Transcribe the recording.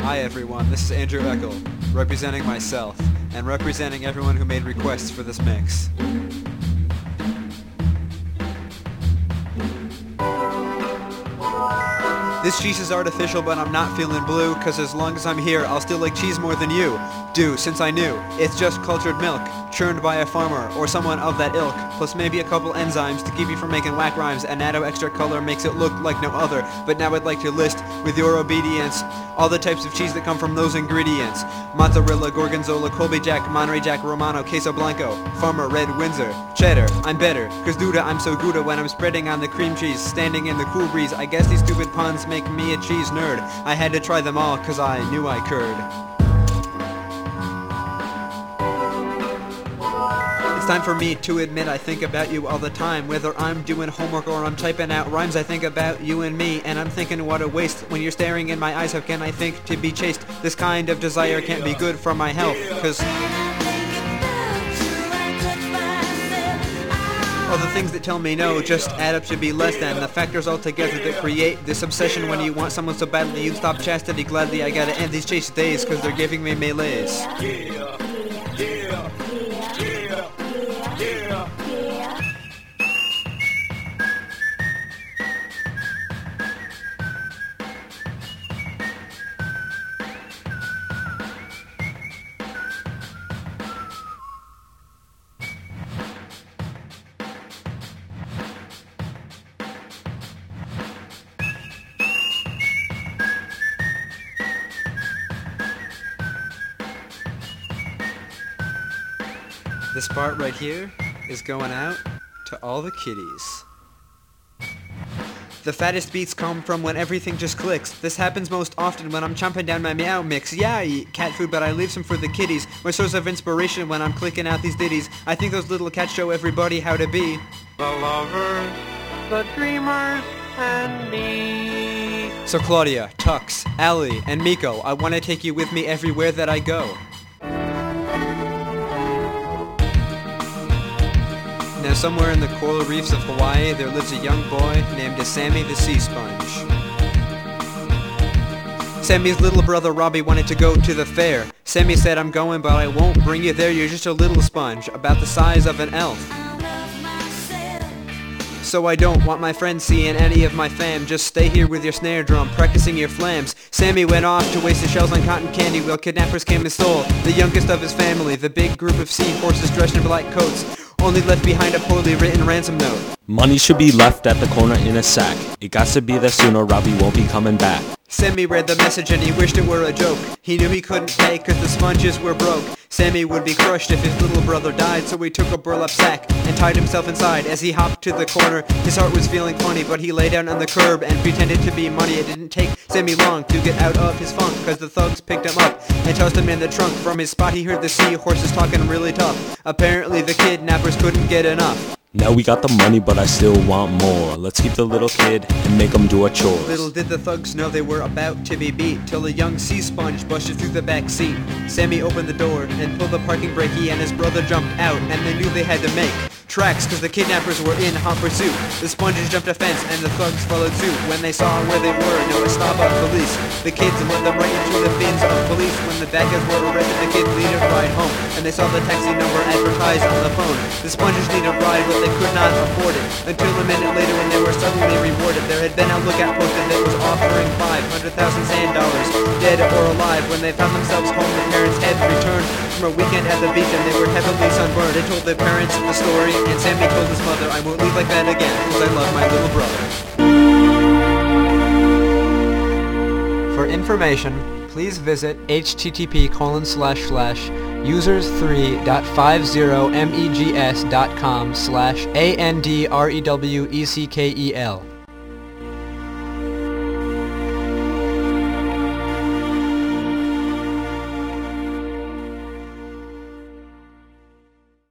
Hi everyone, this is Andrew Eckel, representing myself, and representing everyone who made requests for this mix. This cheese is artificial, but I'm not feeling blue, cause as long as I'm here, I'll still like cheese more than you do, since I knew it's just cultured milk, churned by a farmer, or someone of that ilk, plus maybe a couple enzymes to keep you from making whack rhymes. A nano extra color makes it look like no other, but now I'd like to list, with your obedience, all the types of cheese that come from those ingredients. Mozzarella, Gorgonzola, Colby Jack, Monterey Jack, Romano, Queso Blanco, Farmer, Red, Windsor, Cheddar. I'm better, cause Duda, I'm so Gouda when I'm spreading on the cream cheese, standing in the cool breeze. I guess these stupid puns make me a cheese nerd. I had to try them all cause I knew I could. It's time for me to admit I think about you all the time. Whether I'm doing homework or I'm typing out rhymes, I think about you and me, and I'm thinking what a waste. When you're staring in my eyes, how can I think to be chaste? This kind of desire can't be good for my health, cause all the things that tell me no just add up to be less than the factors altogether that create this obsession. When you want someone so badly you'd stop chastity gladly. I gotta end these chase days cause they're giving me melees. This part right here is going out to all the kiddies. The fattest beats come from when everything just clicks. This happens most often when I'm chomping down my meow mix. Yeah, I eat cat food, but I leave some for the kiddies. My source of inspiration when I'm clicking out these ditties. I think those little cats show everybody how to be the lovers, the dreamers, and me. So Claudia, Tux, Allie, and Miko, I want to take you with me everywhere that I go. Now somewhere in the coral reefs of Hawaii, there lives a young boy named Sammy the Sea Sponge. Sammy's little brother Robbie wanted to go to the fair. Sammy said, I'm going, but I won't bring you there. You're just a little sponge, about the size of an elf. So I don't want my friends seeing any of my fam. Just stay here with your snare drum, practicing your flams. Sammy went off to waste his shells on cotton candy while kidnappers came and stole the youngest of his family. The big group of sea horses dressed in black coats only left behind a poorly written ransom note. Money should be left at the corner in a sack. It got to be there sooner, Robbie won't be coming back. Sammy read the message and he wished it were a joke. He knew he couldn't pay cause the sponges were broke. Sammy would be crushed if his little brother died, so he took a burlap sack and tied himself inside. As he hopped to the corner, his heart was feeling funny, but he lay down on the curb and pretended to be money. It didn't take Sammy long to get out of his funk, cause the thugs picked him up and tossed him in the trunk. From his spot he heard the sea horses talking really tough. Apparently the kidnappers couldn't get enough. Now we got the money, but I still want more. Let's keep the little kid and make him do a chore. Little did the thugs know they were about to be beat, till a young sea sponge busted through the back seat. Sammy opened the door and pulled the parking brake. He and his brother jumped out, and they knew they had to make tracks cause the kidnappers were in hot pursuit. The sponges jumped a fence and the thugs followed suit. When they saw where they were, no stop of police. The kids led them right into the bins of police. When the bad guys were arrested, the kids needed a ride home, and they saw the taxi number advertised on the phone. The sponges needed a ride, but they could not afford it, until a minute later when they were suddenly rewarded. There had been a lookout posted that was offering 500,000 sand dollars, dead or alive. When they found themselves home, the parents had returned from a weekend at the beach, and they were heavily sunburned. They told their parents the story, and Sammy told his mother, I won't leave like that again, cause I love my little brother. For information, please visit http://users3.50megs.com/ANDREWECKEL.